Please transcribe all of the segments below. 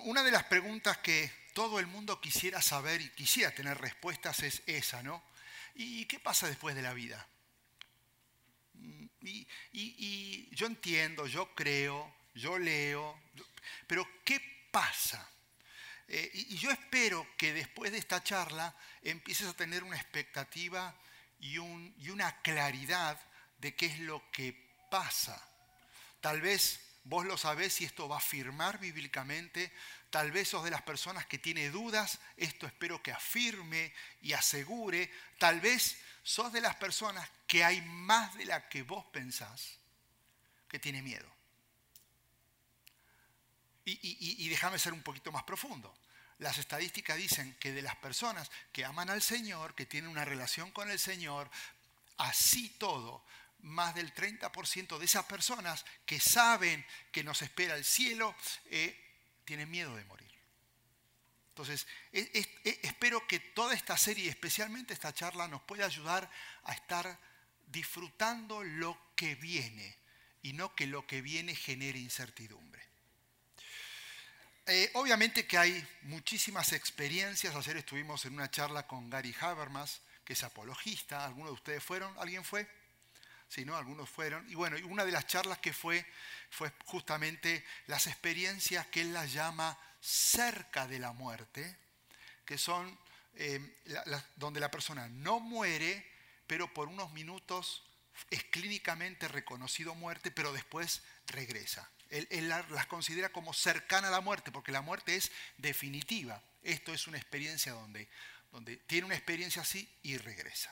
Una de las preguntas que todo el mundo quisiera saber y quisiera tener respuestas es esa, ¿no? ¿Y qué pasa después de la vida? Y yo entiendo, yo creo, yo leo, pero ¿qué pasa? Y yo espero que después de esta charla empieces a tener una expectativa y una claridad de qué es lo que pasa. Tal vez vos lo sabés y esto va a afirmar bíblicamente. Tal vez sos de las personas que tiene dudas, esto espero que afirme y asegure. Tal vez sos de las personas que hay más de la que vos pensás que tiene miedo. Y déjame ser un poquito más profundo. Las estadísticas dicen que de las personas que aman al Señor, que tienen una relación con el Señor, así todo, más del 30% de esas personas que saben que nos espera el cielo, tienen miedo de morir. Entonces, espero que toda esta serie, especialmente esta charla, nos pueda ayudar a estar disfrutando lo que viene y no que lo que viene genere incertidumbre. Obviamente que hay muchísimas experiencias. Ayer estuvimos en una charla con Gary Habermas, que es apologista. ¿Algunos de ustedes fueron? ¿Alguien fue? Sí, ¿no? Algunos fueron. Y bueno, una de las charlas que fue justamente las experiencias que él las llama cerca de la muerte, que son donde la persona no muere, pero por unos minutos es clínicamente reconocido muerte, pero después regresa. Él las considera como cercana a la muerte, porque la muerte es definitiva. Esto es una experiencia donde tiene una experiencia así y regresa.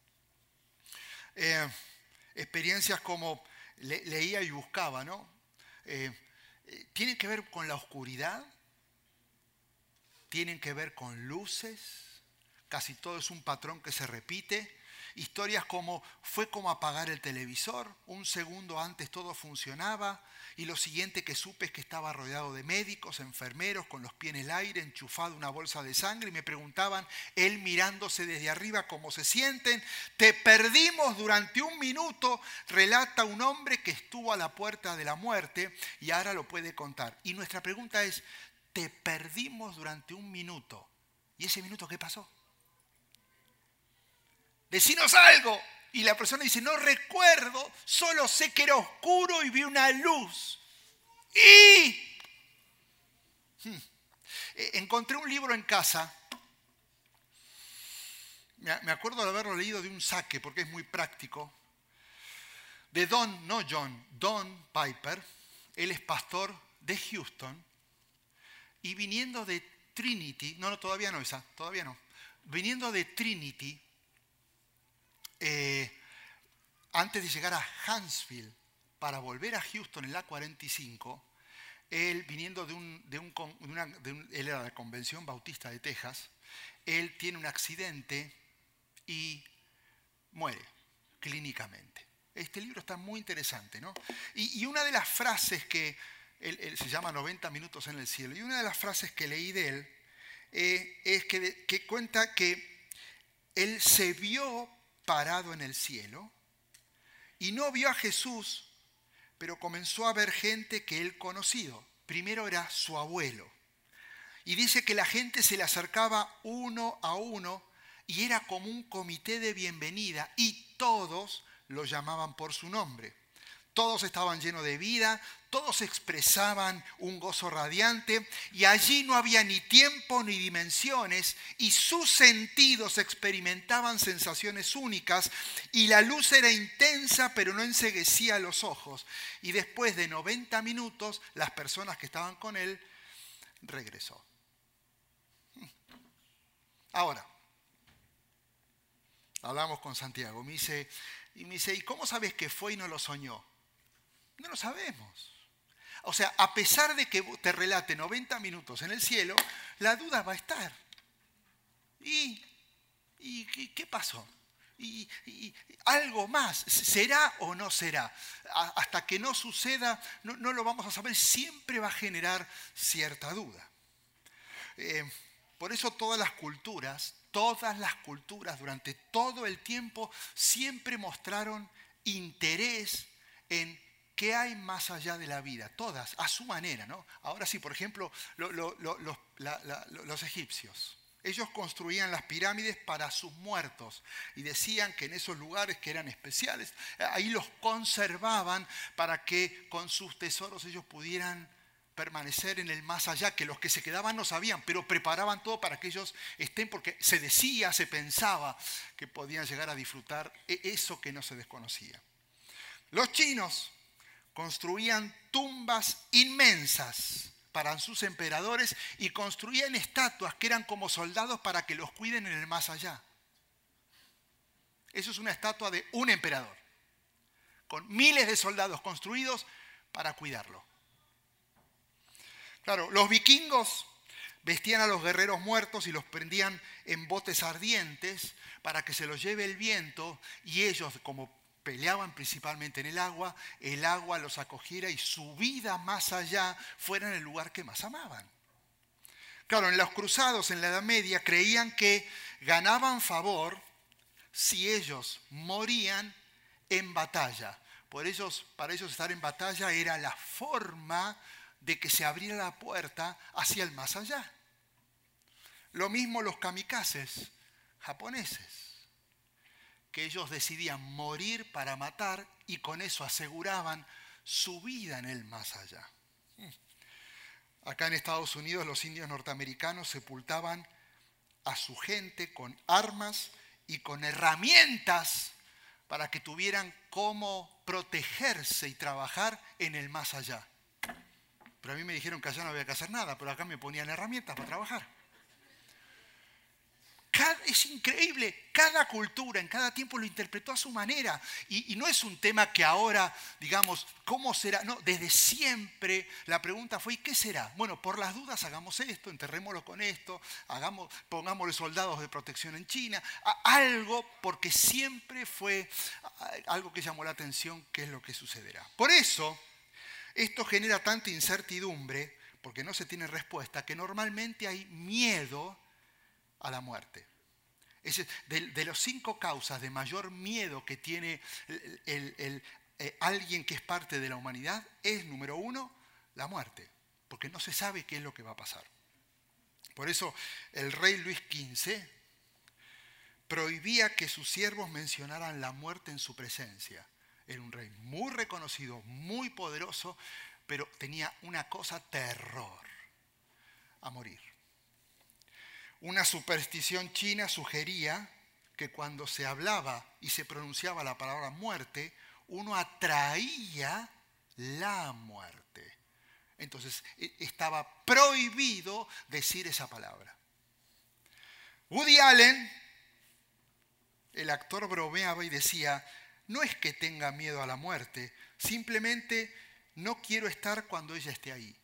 Experiencias como leía y buscaba, ¿no? Tienen que ver con la oscuridad, tienen que ver con luces, casi todo es un patrón que se repite. Historias como fue como apagar el televisor, un segundo antes todo funcionaba y lo siguiente que supe es que estaba rodeado de médicos, enfermeros, con los pies en el aire, enchufado una bolsa de sangre y me preguntaban, él mirándose desde arriba cómo se sienten. Te perdimos durante un minuto, relata un hombre que estuvo a la puerta de la muerte y ahora lo puede contar. Y nuestra pregunta es, te perdimos durante un minuto. ¿Y ese minuto qué pasó? Decinos algo. Y la persona dice, no recuerdo, solo sé que era oscuro y vi una luz. Encontré un libro en casa. Me acuerdo de haberlo leído de un saque, porque es muy práctico. De Don Piper. Él es pastor de Houston. Y viniendo de Trinity, todavía no. Viniendo de Trinity, antes de llegar a Huntsville para volver a Houston en la 45, él viniendo él era de la Convención Bautista de Texas, él tiene un accidente y muere clínicamente. Este libro está muy interesante, ¿no? Y una de las frases que él se llama 90 minutos en el cielo, y una de las frases que leí de él es que cuenta que él se vio parado en el cielo y no vio a Jesús, pero comenzó a ver gente que él conocido. Primero era su abuelo. Y dice que la gente se le acercaba uno a uno y era como un comité de bienvenida y todos lo llamaban por su nombre. Todos estaban llenos de vida, todos expresaban un gozo radiante y allí no había ni tiempo ni dimensiones y sus sentidos experimentaban sensaciones únicas y la luz era intensa pero no enceguecía los ojos. Y después de 90 minutos las personas que estaban con él regresó. Ahora, hablamos con Santiago, me dice, ¿y cómo sabes que fue y no lo soñó? No lo sabemos. O sea, a pesar de que te relate 90 minutos en el cielo, la duda va a estar. ¿Y qué pasó? Y algo más, ¿será o no será? Hasta que no suceda, no lo vamos a saber, siempre va a generar cierta duda. Por eso todas las culturas durante todo el tiempo siempre mostraron interés en ¿qué hay más allá de la vida? Todas, a su manera, ¿no? Ahora sí, por ejemplo, los egipcios. Ellos construían las pirámides para sus muertos y decían que en esos lugares que eran especiales, ahí los conservaban para que con sus tesoros ellos pudieran permanecer en el más allá, que los que se quedaban no sabían, pero preparaban todo para que ellos estén, porque se decía, se pensaba que podían llegar a disfrutar eso que no se desconocía. Los chinos construían tumbas inmensas para sus emperadores y construían estatuas que eran como soldados para que los cuiden en el más allá. Eso es una estatua de un emperador, con miles de soldados construidos para cuidarlo. Claro, los vikingos vestían a los guerreros muertos y los prendían en botes ardientes para que se los lleve el viento y ellos, como peleaban principalmente en el agua los acogiera y su vida más allá fuera en el lugar que más amaban. Claro, en los cruzados en la Edad Media creían que ganaban favor si ellos morían en batalla. Para ellos estar en batalla era la forma de que se abriera la puerta hacia el más allá. Lo mismo los kamikazes japoneses, que ellos decidían morir para matar y con eso aseguraban su vida en el más allá. Acá en Estados Unidos los indios norteamericanos sepultaban a su gente con armas y con herramientas para que tuvieran cómo protegerse y trabajar en el más allá. Pero a mí me dijeron que allá no había que hacer nada, pero acá me ponían herramientas para trabajar. Es increíble, cada cultura en cada tiempo lo interpretó a su manera. Y no es un tema que ahora, digamos, ¿cómo será? No, desde siempre la pregunta fue, ¿y qué será? Bueno, por las dudas hagamos esto, enterrémoslo con esto, pongámosle soldados de protección en China, algo, porque siempre fue algo que llamó la atención, qué es lo que sucederá. Por eso, esto genera tanta incertidumbre, porque no se tiene respuesta, que normalmente hay miedo a la muerte. De las 5 causas de mayor miedo que tiene alguien que es parte de la humanidad, es, número 1, la muerte, porque no se sabe qué es lo que va a pasar. Por eso el rey Luis XV prohibía que sus siervos mencionaran la muerte en su presencia. Era un rey muy reconocido, muy poderoso, pero tenía una cosa: terror a morir. Una superstición china sugería que cuando se hablaba y se pronunciaba la palabra muerte, uno atraía la muerte. Entonces estaba prohibido decir esa palabra. Woody Allen, el actor, bromeaba y decía: no es que tenga miedo a la muerte, simplemente no quiero estar cuando ella esté ahí.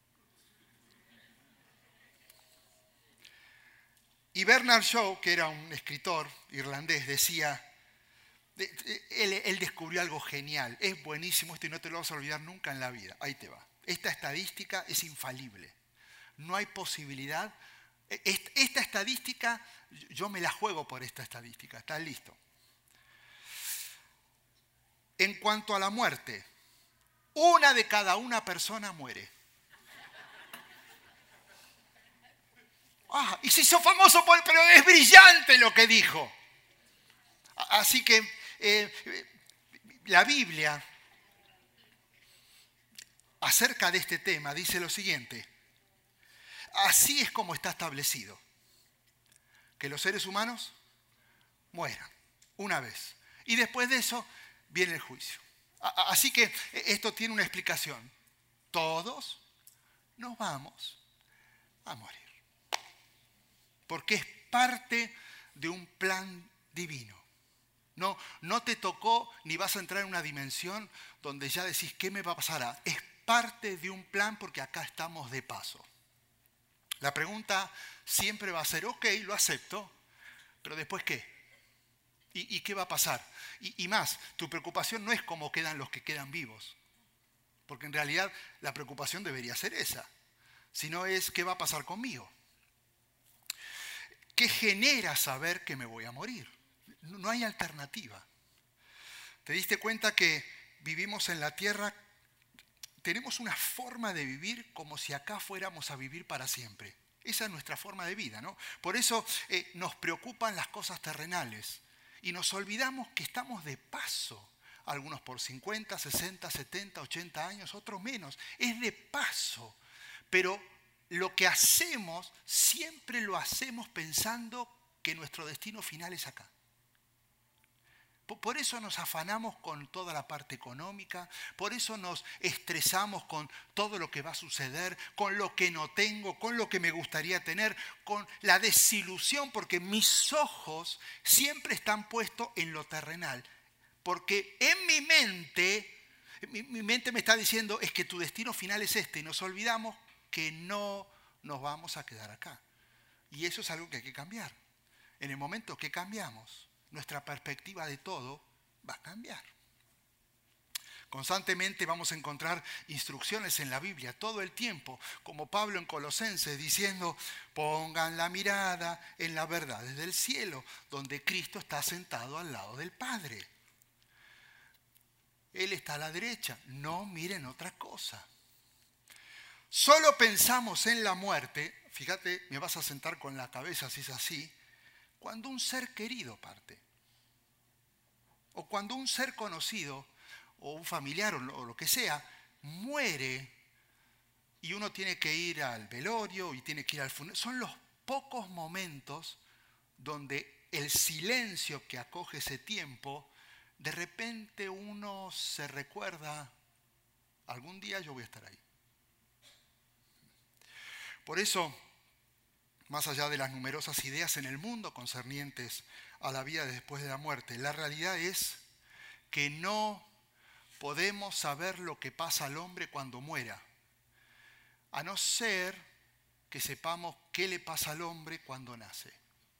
Y Bernard Shaw, que era un escritor irlandés, decía, él descubrió algo genial, es buenísimo esto y no te lo vas a olvidar nunca en la vida. Ahí te va. Esta estadística es infalible. No hay posibilidad. Esta estadística, yo me la juego por esta estadística. ¿Estás listo? En cuanto a la muerte, 1 de cada 1 persona muere. Y se hizo famoso pero es brillante lo que dijo. Así que la Biblia acerca de este tema dice lo siguiente: así es como está establecido, que los seres humanos mueran una vez y después de eso viene el juicio. Así que esto tiene una explicación: todos nos vamos a morir, porque es parte de un plan divino. No te tocó ni vas a entrar en una dimensión donde ya decís ¿qué me va a pasar? Es parte de un plan porque acá estamos de paso. La pregunta siempre va a ser, ok, lo acepto, pero después ¿qué? ¿Y qué va a pasar? Y más, tu preocupación no es cómo quedan los que quedan vivos, porque en realidad la preocupación debería ser esa, sino es ¿qué va a pasar conmigo? ¿Qué genera saber que me voy a morir? No hay alternativa. ¿Te diste cuenta que vivimos en la tierra, tenemos una forma de vivir como si acá fuéramos a vivir para siempre. Esa es nuestra forma de vida, ¿no? Por eso nos preocupan las cosas terrenales y nos olvidamos que estamos de paso. Algunos por 50, 60, 70, 80 años, otros menos. Es de paso. Pero lo que hacemos, siempre lo hacemos pensando que nuestro destino final es acá. Por eso nos afanamos con toda la parte económica, por eso nos estresamos con todo lo que va a suceder, con lo que no tengo, con lo que me gustaría tener, con la desilusión, porque mis ojos siempre están puestos en lo terrenal. Porque en mi mente me está diciendo, es que tu destino final es este, y nos olvidamos que no nos vamos a quedar acá. Y eso es algo que hay que cambiar. En el momento que cambiamos, nuestra perspectiva de todo va a cambiar. Constantemente vamos a encontrar instrucciones en la Biblia, todo el tiempo, como Pablo en Colosenses, diciendo, pongan la mirada en las verdades del cielo, donde Cristo está sentado al lado del Padre. Él está a la derecha, no miren otra cosa. Solo pensamos en la muerte, fíjate, me vas a sentar con la cabeza si es así, cuando un ser querido parte, o cuando un ser conocido, o un familiar, o lo que sea, muere, y uno tiene que ir al velorio, y tiene que ir al funeral. Son los pocos momentos donde el silencio que acoge ese tiempo, de repente uno se recuerda, algún día yo voy a estar ahí. Por eso, más allá de las numerosas ideas en el mundo concernientes a la vida después de la muerte, la realidad es que no podemos saber lo que pasa al hombre cuando muera, a no ser que sepamos qué le pasa al hombre cuando nace.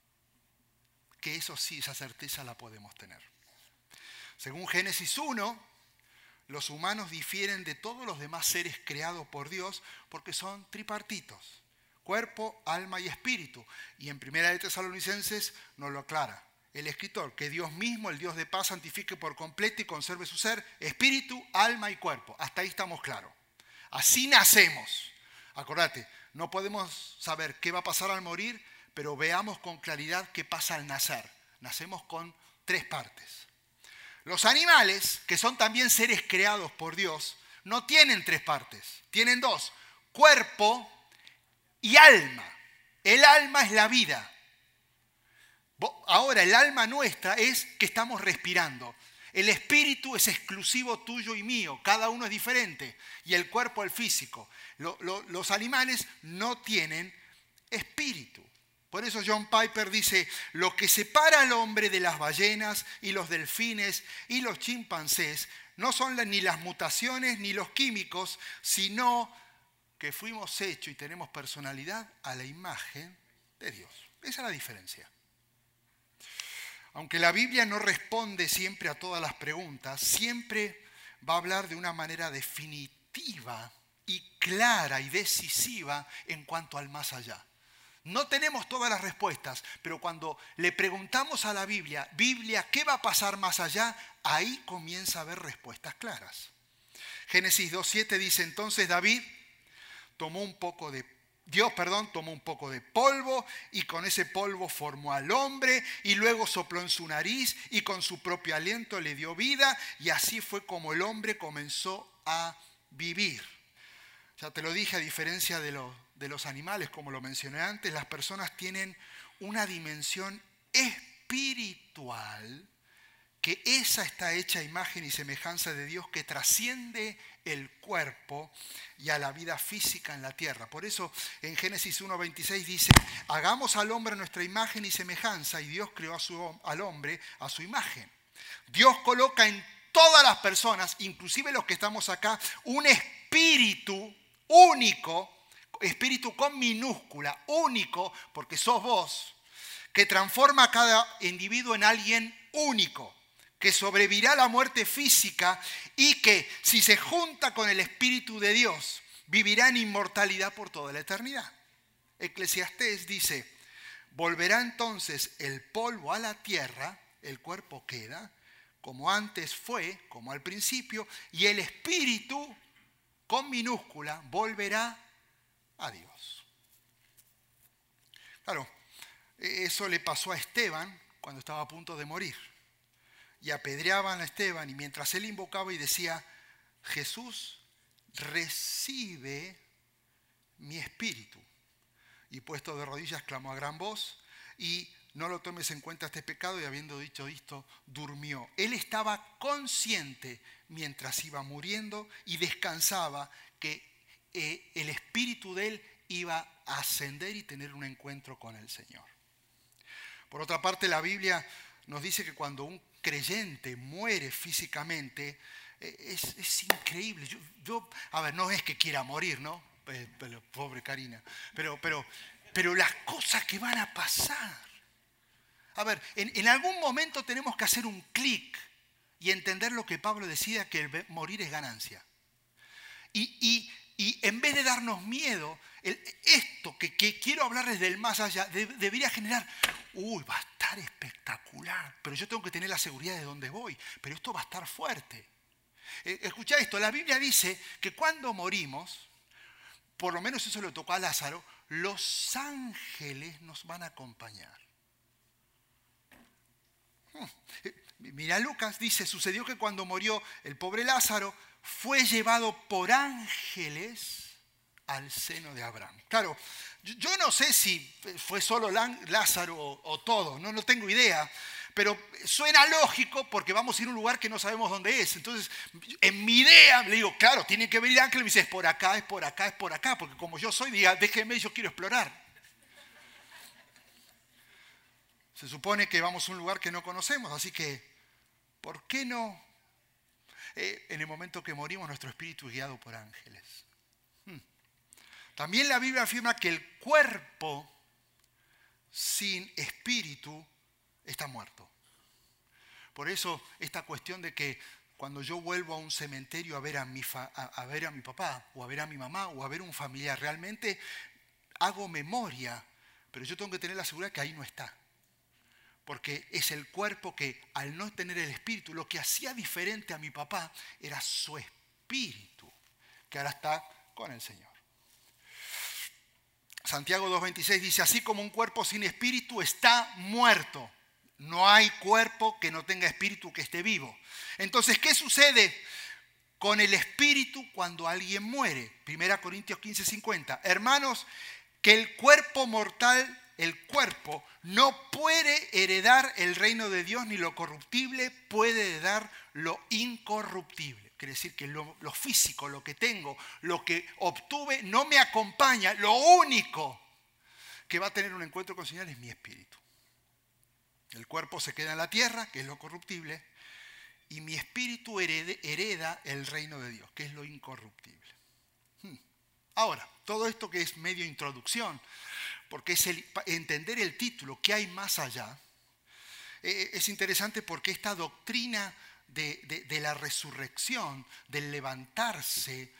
Que eso sí, esa certeza la podemos tener. Según Génesis 1, los humanos difieren de todos los demás seres creados por Dios porque son tripartitos. Cuerpo, alma y espíritu. Y en 1 Tesalonicenses nos lo aclara el escritor, que Dios mismo, el Dios de paz, santifique por completo y conserve su ser, espíritu, alma y cuerpo. Hasta ahí estamos claros. Así nacemos. Acordate, no podemos saber qué va a pasar al morir, pero veamos con claridad qué pasa al nacer. Nacemos con 3 partes. Los animales, que son también seres creados por Dios, no tienen 3 partes, tienen 2, cuerpo y alma. El alma es la vida. Ahora, el alma nuestra es que estamos respirando. El espíritu es exclusivo tuyo y mío, cada uno es diferente. Y el cuerpo, el físico. Los animales no tienen espíritu. Por eso John Piper dice, lo que separa al hombre de las ballenas y los delfines y los chimpancés no son ni las mutaciones ni los químicos, sino que fuimos hechos y tenemos personalidad a la imagen de Dios. Esa es la diferencia. Aunque la Biblia no responde siempre a todas las preguntas, siempre va a hablar de una manera definitiva y clara y decisiva en cuanto al más allá. No tenemos todas las respuestas, pero cuando le preguntamos a la Biblia, ¿qué va a pasar más allá? Ahí comienza a haber respuestas claras. Génesis 2:7 dice, entonces David tomó un poco de polvo y con ese polvo formó al hombre y luego sopló en su nariz y con su propio aliento le dio vida y así fue como el hombre comenzó a vivir. Ya te lo dije, a diferencia de los animales, como lo mencioné antes, las personas tienen una dimensión espiritual, que esa está hecha a imagen y semejanza de Dios, que trasciende el cuerpo y a la vida física en la tierra. Por eso en Génesis 1:26 dice, hagamos al hombre a nuestra imagen y semejanza, y Dios creó al hombre a su imagen. Dios coloca en todas las personas, inclusive los que estamos acá, un espíritu único, espíritu con minúscula, único, porque sos vos, que transforma a cada individuo en alguien único, que sobrevivirá a la muerte física y que, si se junta con el Espíritu de Dios, vivirá en inmortalidad por toda la eternidad. Eclesiastés dice, volverá entonces el polvo a la tierra, el cuerpo queda, como antes fue, como al principio, y el Espíritu, con minúscula, volverá a Dios. Claro, eso le pasó a Esteban cuando estaba a punto de morir. Y apedreaban a Esteban, y mientras él invocaba y decía, Jesús, recibe mi espíritu. Y puesto de rodillas clamó a gran voz, y no lo tomes en cuenta este pecado, y habiendo dicho esto, durmió. Él estaba consciente mientras iba muriendo y descansaba que el espíritu de él iba a ascender y tener un encuentro con el Señor. Por otra parte, la Biblia nos dice que cuando un creyente muere físicamente, es increíble. A ver, no es que quiera morir, ¿no? Pobre Karina. Pero las cosas que van a pasar. A ver, en algún momento tenemos que hacer un clic y entender lo que Pablo decía, que el morir es ganancia. Y en vez de darnos miedo, esto que quiero hablarles del más allá, debería generar, va a estar espectacular, pero yo tengo que tener la seguridad de dónde voy, pero esto va a estar fuerte. Escuchá esto, la Biblia dice que cuando morimos, por lo menos eso le tocó a Lázaro, los ángeles nos van a acompañar. Mira, Lucas dice, sucedió que cuando murió el pobre Lázaro, fue llevado por ángeles al seno de Abraham. Claro, yo no sé si fue solo Lázaro o todo, no tengo idea, pero suena lógico porque vamos a ir a un lugar que no sabemos dónde es. Entonces, en mi idea, le digo, claro, tienen que venir ángeles, y me dice, es por acá, es por acá, es por acá, porque como yo soy, diga, déjenme, yo quiero explorar. Se supone que vamos a un lugar que no conocemos, así que, ¿por qué no? En el momento que morimos, nuestro espíritu es guiado por ángeles. También la Biblia afirma que el cuerpo sin espíritu está muerto. Por eso esta cuestión de que cuando yo vuelvo a un cementerio a ver a mi papá, o a ver a mi mamá, o a ver a un familiar, realmente hago memoria, pero yo tengo que tener la seguridad que ahí no está. Porque es el cuerpo que, al no tener el espíritu, lo que hacía diferente a mi papá era su espíritu, que ahora está con el Señor. Santiago 2:26 dice, así como un cuerpo sin espíritu está muerto. No hay cuerpo que no tenga espíritu que esté vivo. Entonces, ¿qué sucede con el espíritu cuando alguien muere? 1 Corintios 15:50. Hermanos, que el cuerpo mortal, el cuerpo, no puede heredar el reino de Dios, ni lo corruptible puede heredar lo incorruptible. Quiere decir que lo físico, lo que tengo, lo que obtuve, no me acompaña. Lo único que va a tener un encuentro con el Señor es mi espíritu. El cuerpo se queda en la tierra, que es lo corruptible, y mi espíritu hereda el reino de Dios, que es lo incorruptible. Ahora, todo esto que es medio introducción, porque es entender el título, ¿qué hay más allá? Es interesante porque esta doctrina de la resurrección, del levantarse,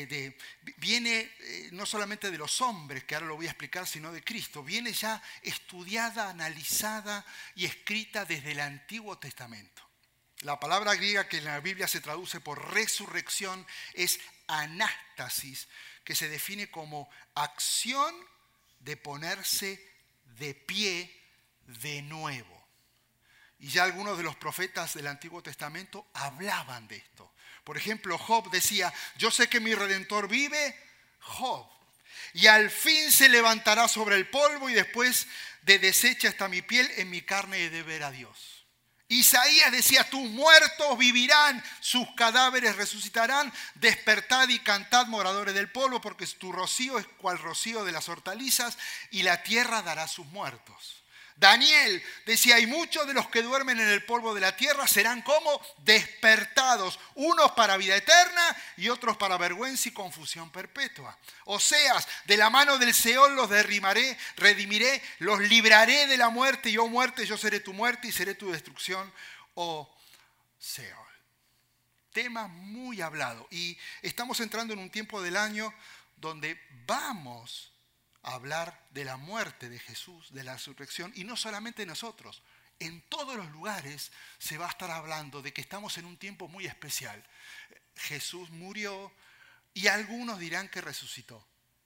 viene no solamente de los hombres, que ahora lo voy a explicar, sino de Cristo. Viene ya estudiada, analizada y escrita desde el Antiguo Testamento. La palabra griega que en la Biblia se traduce por resurrección es anástasis, que se define como acción de ponerse de pie de nuevo. Y ya algunos de los profetas del Antiguo Testamento hablaban de esto. Por ejemplo, Job decía, yo sé que mi Redentor vive, Job, y al fin se levantará sobre el polvo y después de deshecha está mi piel, en mi carne he de ver a Dios. Isaías decía, tus muertos vivirán, sus cadáveres resucitarán, despertad y cantad moradores del polvo, porque tu rocío es cual rocío de las hortalizas y la tierra dará sus muertos. Daniel decía, y muchos de los que duermen en el polvo de la tierra serán como despertados, unos para vida eterna y otros para vergüenza y confusión perpetua. Oseas, de la mano del Seol los redimiré, los libraré de la muerte, y oh muerte, yo seré tu muerte y seré tu destrucción, oh Seol. Tema muy hablado, y estamos entrando en un tiempo del año donde vamos a hablar de la muerte de Jesús, de la resurrección, y no solamente nosotros, en todos los lugares se va a estar hablando de que estamos en un tiempo muy especial. Jesús murió y algunos dirán que resucitó.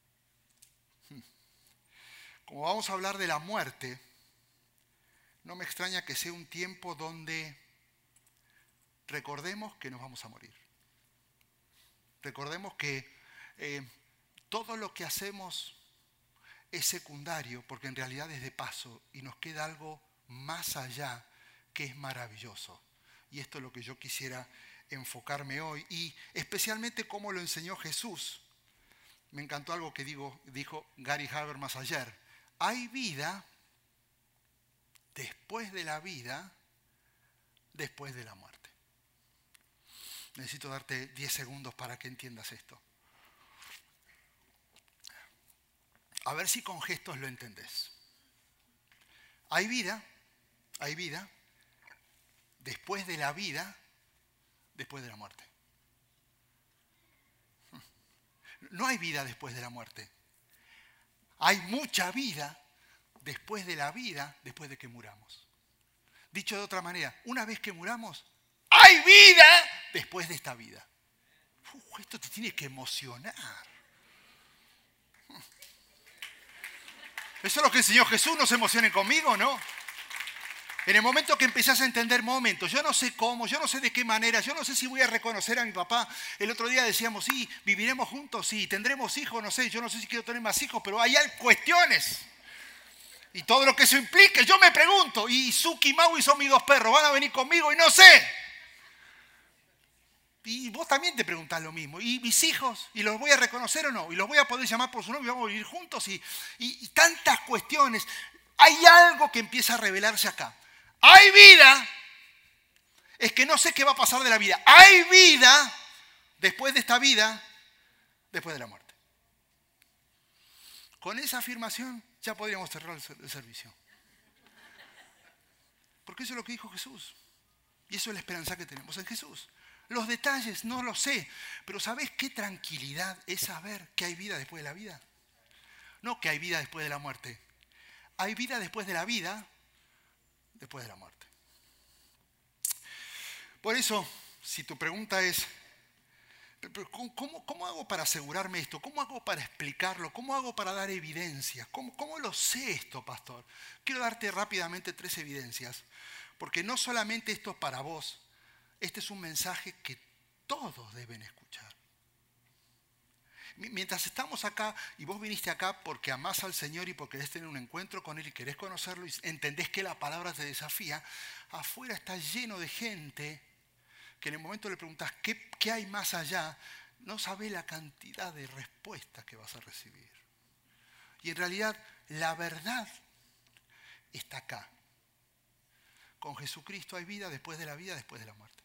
Como vamos a hablar de la muerte, no me extraña que sea un tiempo donde recordemos que nos vamos a morir. Recordemos que todo lo que hacemos es secundario porque en realidad es de paso y nos queda algo más allá que es maravilloso. Y esto es lo que yo quisiera enfocarme hoy y especialmente cómo lo enseñó Jesús. Me encantó algo que dijo Gary Habermas ayer. Hay vida después de la vida, después de la muerte. Necesito darte 10 segundos para que entiendas esto. A ver si con gestos lo entendés. Hay vida después de la vida, después de la muerte. No hay vida después de la muerte. Hay mucha vida después de la vida, después de que muramos. Dicho de otra manera, una vez que muramos, hay vida después de esta vida. Esto te tiene que emocionar. Eso es lo que enseñó Jesús, no se emocionen conmigo, ¿no? En el momento que empezás a entender momentos, yo no sé cómo, yo no sé de qué manera, yo no sé si voy a reconocer a mi papá. El otro día decíamos, sí, viviremos juntos, sí, tendremos hijos, no sé, yo no sé si quiero tener más hijos, pero hay cuestiones. Y todo lo que eso implica, yo me pregunto, y Suki y Maui son mis dos perros, van a venir conmigo y no sé. Y vos también te preguntás lo mismo. ¿Y mis hijos? ¿Y los voy a reconocer o no? ¿Y los voy a poder llamar por su nombre y vamos a vivir juntos? Y tantas cuestiones. Hay algo que empieza a revelarse acá. Hay vida. Es que no sé qué va a pasar de la vida. Hay vida después de esta vida, después de la muerte. Con esa afirmación ya podríamos cerrar el servicio. Porque eso es lo que dijo Jesús. Y eso es la esperanza que tenemos en Jesús. Los detalles no lo sé, pero ¿sabés qué tranquilidad es saber que hay vida después de la vida? No que hay vida después de la muerte. Hay vida después de la vida, después de la muerte. Por eso, si tu pregunta es, ¿cómo hago para asegurarme esto? ¿Cómo hago para explicarlo? ¿Cómo hago para dar evidencias? ¿Cómo lo sé esto, pastor? Quiero darte rápidamente 3 evidencias, porque no solamente esto es para vos. Este es un mensaje que todos deben escuchar. Mientras estamos acá, y vos viniste acá porque amás al Señor y porque querés tener un encuentro con Él y querés conocerlo y entendés que la palabra te desafía, afuera está lleno de gente que en el momento le preguntás ¿qué hay más allá? No sabe la cantidad de respuestas que vas a recibir. Y en realidad la verdad está acá. Con Jesucristo hay vida después de la vida, después de la muerte.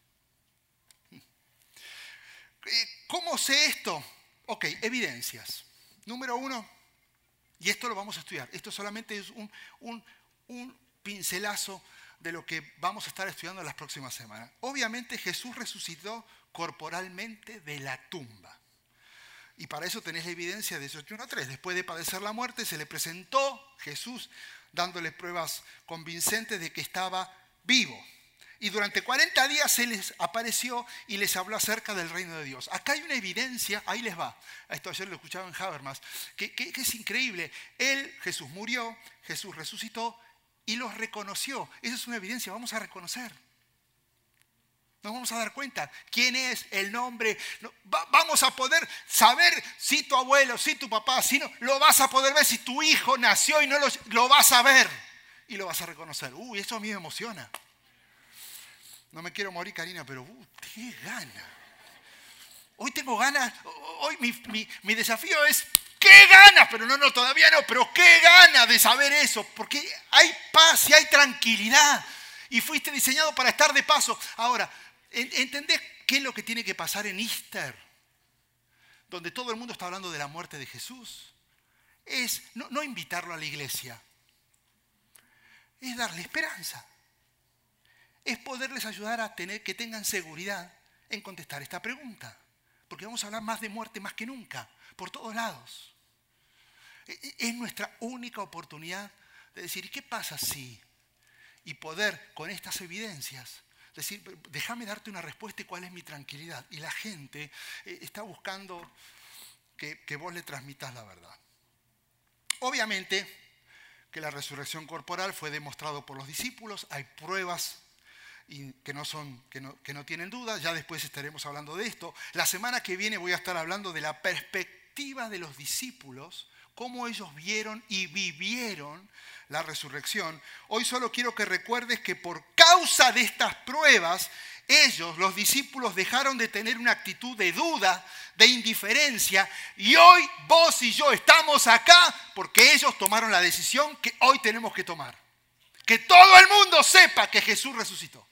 ¿Cómo sé esto? Ok, evidencias. Número 1, y esto lo vamos a estudiar. Esto solamente es un pincelazo de lo que vamos a estar estudiando en las próximas semanas. Obviamente Jesús resucitó corporalmente de la tumba. Y para eso tenés la evidencia de 18:1-3. Después de padecer la muerte, se le presentó Jesús dándole pruebas convincentes de que estaba vivo. Y durante 40 días se les apareció y les habló acerca del reino de Dios. Acá hay una evidencia, ahí les va. Esto ayer lo escuchaba en Habermas, que es increíble. Jesús murió, Jesús resucitó y los reconoció. Esa es una evidencia, vamos a reconocer. Nos vamos a dar cuenta quién es, el nombre. Vamos a poder saber si tu abuelo, si tu papá, si no, lo vas a poder ver. Si tu hijo nació y no lo vas a ver y lo vas a reconocer. Eso a mí me emociona. No me quiero morir, Karina, pero qué gana. Hoy tengo ganas, hoy mi desafío es, ¿qué ganas? Pero no, todavía no, pero qué ganas de saber eso, porque hay paz y hay tranquilidad. Y fuiste diseñado para estar de paso. Ahora, ¿entendés qué es lo que tiene que pasar en Easter? Donde todo el mundo está hablando de la muerte de Jesús. Es no invitarlo a la iglesia, es darle esperanza. Es poderles ayudar a que tengan seguridad en contestar esta pregunta. Porque vamos a hablar más de muerte más que nunca, por todos lados. Es nuestra única oportunidad de decir, ¿y qué pasa si? y poder con estas evidencias decir, déjame darte una respuesta y cuál es mi tranquilidad. Y la gente está buscando que vos le transmitas la verdad. Obviamente que la resurrección corporal fue demostrado por los discípulos, hay pruebas que no tienen duda, ya después estaremos hablando de esto. La semana que viene voy a estar hablando de la perspectiva de los discípulos, cómo ellos vieron y vivieron la resurrección. Hoy solo quiero que recuerdes que por causa de estas pruebas, ellos, los discípulos, dejaron de tener una actitud de duda, de indiferencia, y hoy vos y yo estamos acá porque ellos tomaron la decisión que hoy tenemos que tomar. Que todo el mundo sepa que Jesús resucitó.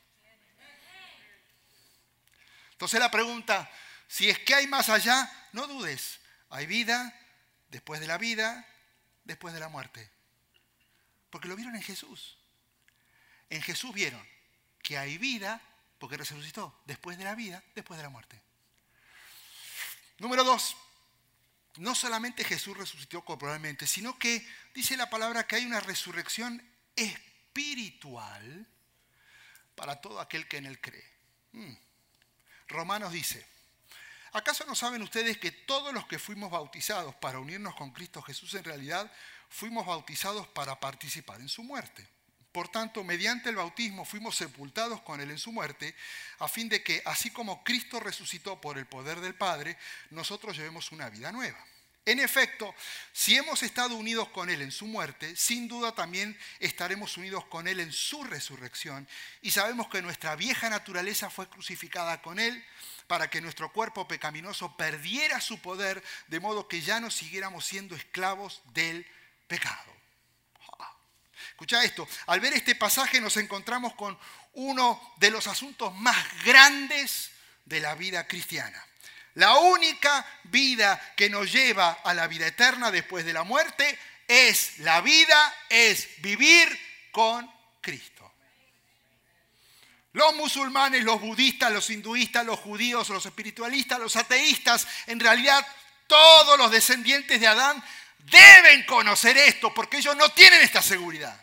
Entonces la pregunta, si es que hay más allá, no dudes. Hay vida, después de la vida, después de la muerte. Porque lo vieron en Jesús. En Jesús vieron que hay vida, porque resucitó, después de la vida, después de la muerte. Número 2. No solamente Jesús resucitó corporalmente, sino que dice la palabra que hay una resurrección espiritual para todo aquel que en él cree. Romanos dice, ¿acaso no saben ustedes que todos los que fuimos bautizados para unirnos con Cristo Jesús en realidad fuimos bautizados para participar en su muerte? Por tanto, mediante el bautismo fuimos sepultados con él en su muerte, a fin de que, así como Cristo resucitó por el poder del Padre, nosotros llevemos una vida nueva. En efecto, si hemos estado unidos con él en su muerte, sin duda también estaremos unidos con él en su resurrección. Y sabemos que nuestra vieja naturaleza fue crucificada con él para que nuestro cuerpo pecaminoso perdiera su poder, de modo que ya no siguiéramos siendo esclavos del pecado. Escucha esto, al ver este pasaje nos encontramos con uno de los asuntos más grandes de la vida cristiana. La única vida que nos lleva a la vida eterna después de la muerte es vivir con Cristo. Los musulmanes, los budistas, los hinduistas, los judíos, los espiritualistas, los ateístas, en realidad todos los descendientes de Adán deben conocer esto porque ellos no tienen esta seguridad.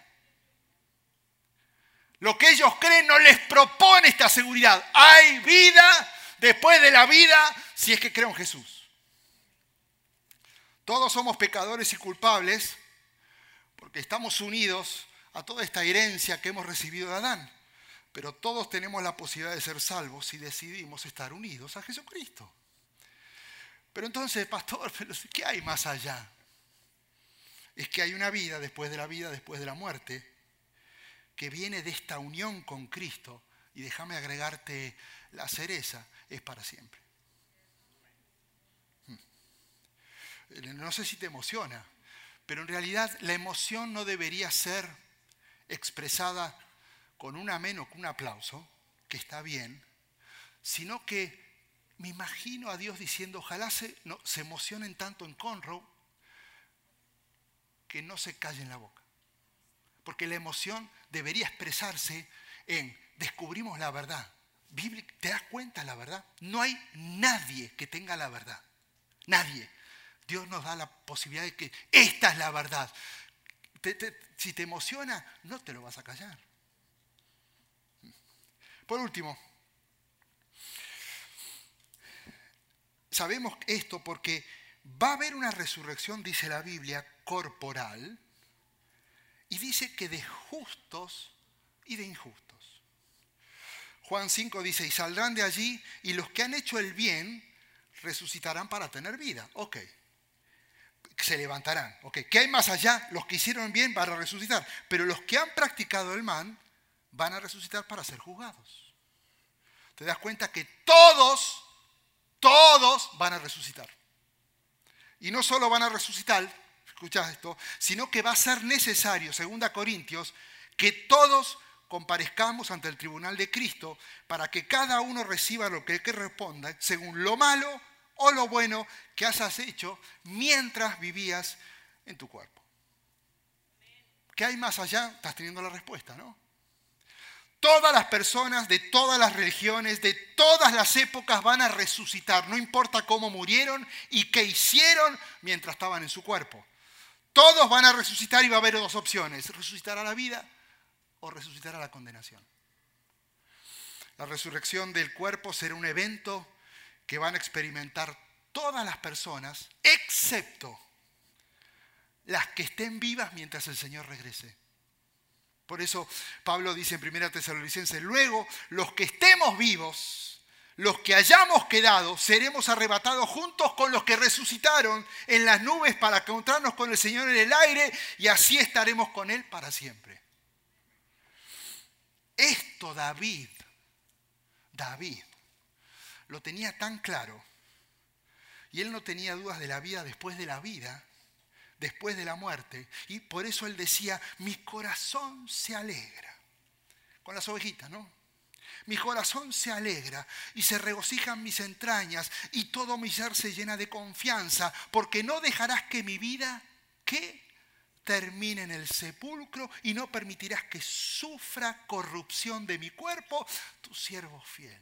Lo que ellos creen no les propone esta seguridad. Hay vida después de la vida si es que creo en Jesús. Todos somos pecadores y culpables porque estamos unidos a toda esta herencia que hemos recibido de Adán. Pero todos tenemos la posibilidad de ser salvos si decidimos estar unidos a Jesucristo. Pero entonces, pastor, ¿qué hay más allá? Es que hay una vida, después de la muerte, que viene de esta unión con Cristo. Y déjame agregarte la cereza, es para siempre. No sé si te emociona, pero en realidad la emoción no debería ser expresada con un amén o con un aplauso, que está bien, sino que me imagino a Dios diciendo, ojalá se emocionen tanto en Conroe que no se callen la boca. Porque la emoción debería expresarse en descubrimos la verdad. ¿Te das cuenta de la verdad? No hay nadie que tenga la verdad. Nadie. Dios nos da la posibilidad de que esta es la verdad. Si te emociona, no te lo vas a callar. Por último, sabemos esto porque va a haber una resurrección, dice la Biblia, corporal, y dice que de justos y de injustos. Juan 5 dice, y saldrán de allí, y los que han hecho el bien resucitarán para tener vida. Ok. Se levantarán. Ok. ¿Qué hay más allá? Los que hicieron bien van a resucitar. Pero los que han practicado el mal van a resucitar para ser juzgados. Te das cuenta que todos van a resucitar. Y no solo van a resucitar, escuchad esto, sino que va a ser necesario, 2 Corintios, que todos comparezcamos ante el tribunal de Cristo para que cada uno reciba lo que corresponda según lo malo o lo bueno que hayas hecho mientras vivías en tu cuerpo. ¿Qué hay más allá? Estás teniendo la respuesta, ¿no? Todas las personas de todas las religiones, de todas las épocas van a resucitar, no importa cómo murieron y qué hicieron mientras estaban en su cuerpo. Todos van a resucitar y va a haber dos opciones, resucitar a la vida o resucitará la condenación. La resurrección del cuerpo será un evento que van a experimentar todas las personas, excepto las que estén vivas mientras el Señor regrese. Por eso Pablo dice en 1 Tesalonicenses, luego los que estemos vivos, los que hayamos quedado, seremos arrebatados juntos con los que resucitaron en las nubes para encontrarnos con el Señor en el aire y así estaremos con Él para siempre. Esto David lo tenía tan claro y él no tenía dudas de la vida después de la vida, después de la muerte, y por eso él decía, mi corazón se alegra, con las ovejitas, ¿no? Mi corazón se alegra y se regocijan mis entrañas y todo mi ser se llena de confianza, porque no dejarás que mi vida, ¿qué? Termine en el sepulcro y no permitirás que sufra corrupción de mi cuerpo, tu siervo fiel.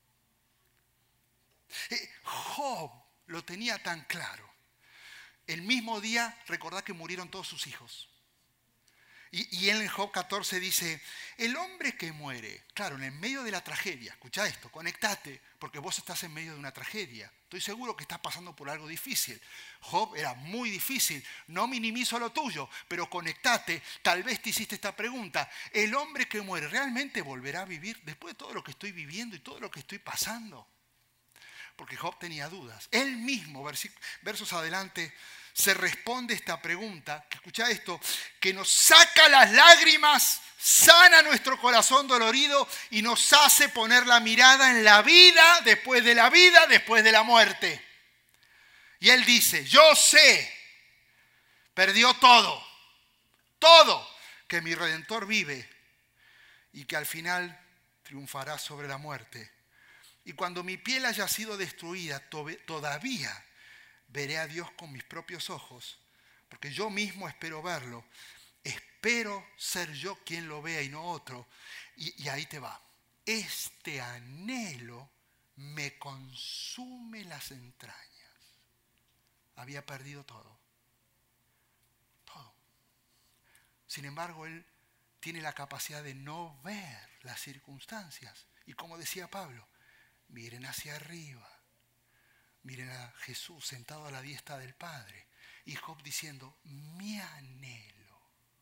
Job lo tenía tan claro. El mismo día, recordad que murieron todos sus hijos. Y él en Job 14 dice, el hombre que muere, claro, en el medio de la tragedia, escucha esto, conectate, porque vos estás en medio de una tragedia. Estoy seguro que estás pasando por algo difícil. Job era muy difícil, no minimizo lo tuyo, pero conectate, tal vez te hiciste esta pregunta, el hombre que muere, ¿realmente volverá a vivir después de todo lo que estoy viviendo y todo lo que estoy pasando? Porque Job tenía dudas. Él mismo, versos adelante, se responde esta pregunta, que escucha esto, que nos saca las lágrimas, sana nuestro corazón dolorido y nos hace poner la mirada en la vida, después de la muerte. Y él dice, yo sé, perdió todo, que mi Redentor vive y que al final triunfará sobre la muerte. Y cuando mi piel haya sido destruida, todavía veré a Dios con mis propios ojos, porque yo mismo espero verlo. Espero ser yo quien lo vea y no otro. Y ahí te va. Este anhelo me consume las entrañas. Había perdido todo. Todo. Sin embargo, él tiene la capacidad de no ver las circunstancias. Y como decía Pablo, miren hacia arriba. Miren a Jesús sentado a la diestra del Padre. Y Job diciendo, mi anhelo.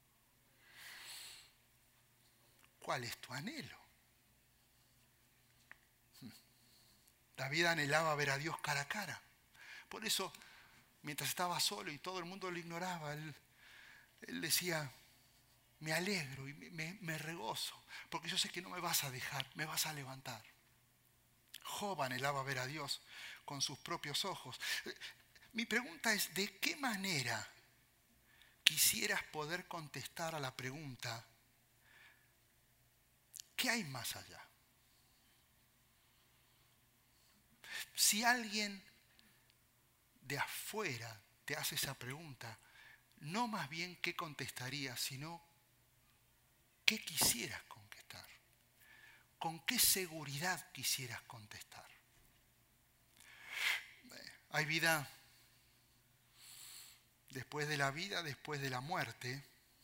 ¿Cuál es tu anhelo? David anhelaba ver a Dios cara a cara. Por eso, mientras estaba solo y todo el mundo lo ignoraba, él decía, me alegro y me regozo, porque yo sé que no me vas a dejar, me vas a levantar. Job anhelaba ver a Dios con sus propios ojos. Mi pregunta es, ¿de qué manera quisieras poder contestar a la pregunta, ¿qué hay más allá? Si alguien de afuera te hace esa pregunta, no más bien qué contestarías, sino qué quisieras contestar. ¿Con qué seguridad quisieras contestar? Hay vida después de la vida, después de la muerte.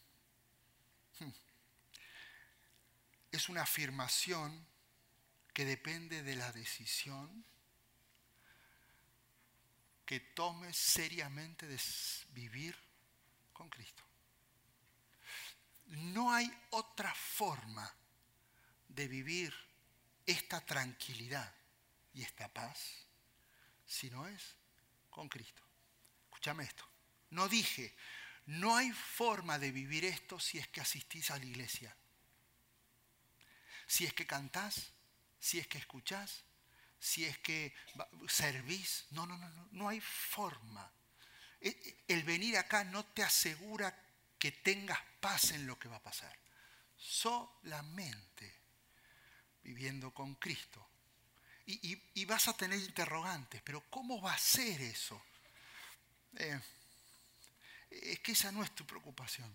Es una afirmación que depende de la decisión que tomes seriamente de vivir con Cristo. No hay otra forma de vivir esta tranquilidad y esta paz si no es con Cristo. Escúchame esto. No dije, no hay forma de vivir esto si es que asistís a la iglesia. Si es que cantás, si es que escuchás, si es que servís. No hay forma. El venir acá no te asegura que tengas paz en lo que va a pasar. Solamente viviendo con Cristo. Y vas a tener interrogantes, pero ¿cómo va a ser eso? Es que esa no es tu preocupación,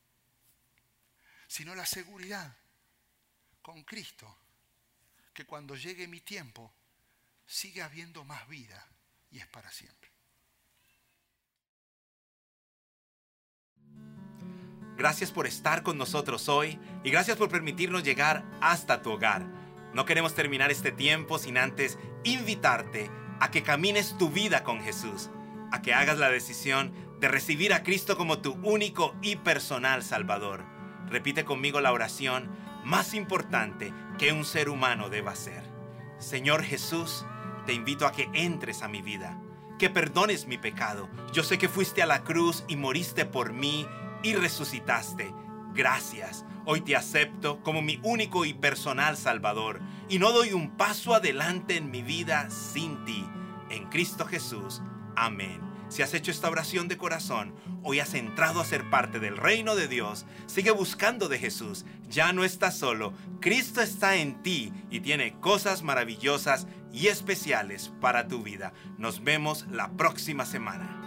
sino la seguridad con Cristo, que cuando llegue mi tiempo sigue habiendo más vida y es para siempre. Gracias por estar con nosotros hoy y gracias por permitirnos llegar hasta tu hogar. No queremos terminar este tiempo sin antes invitarte a que camines tu vida con Jesús, a que hagas la decisión de recibir a Cristo como tu único y personal Salvador. Repite conmigo la oración más importante que un ser humano deba hacer. Señor Jesús, te invito a que entres a mi vida, que perdones mi pecado. Yo sé que fuiste a la cruz y moriste por mí y resucitaste. Gracias. Hoy te acepto como mi único y personal Salvador y no doy un paso adelante en mi vida sin ti. En Cristo Jesús. Amén. Si has hecho esta oración de corazón, hoy has entrado a ser parte del reino de Dios. Sigue buscando de Jesús. Ya no estás solo. Cristo está en ti y tiene cosas maravillosas y especiales para tu vida. Nos vemos la próxima semana.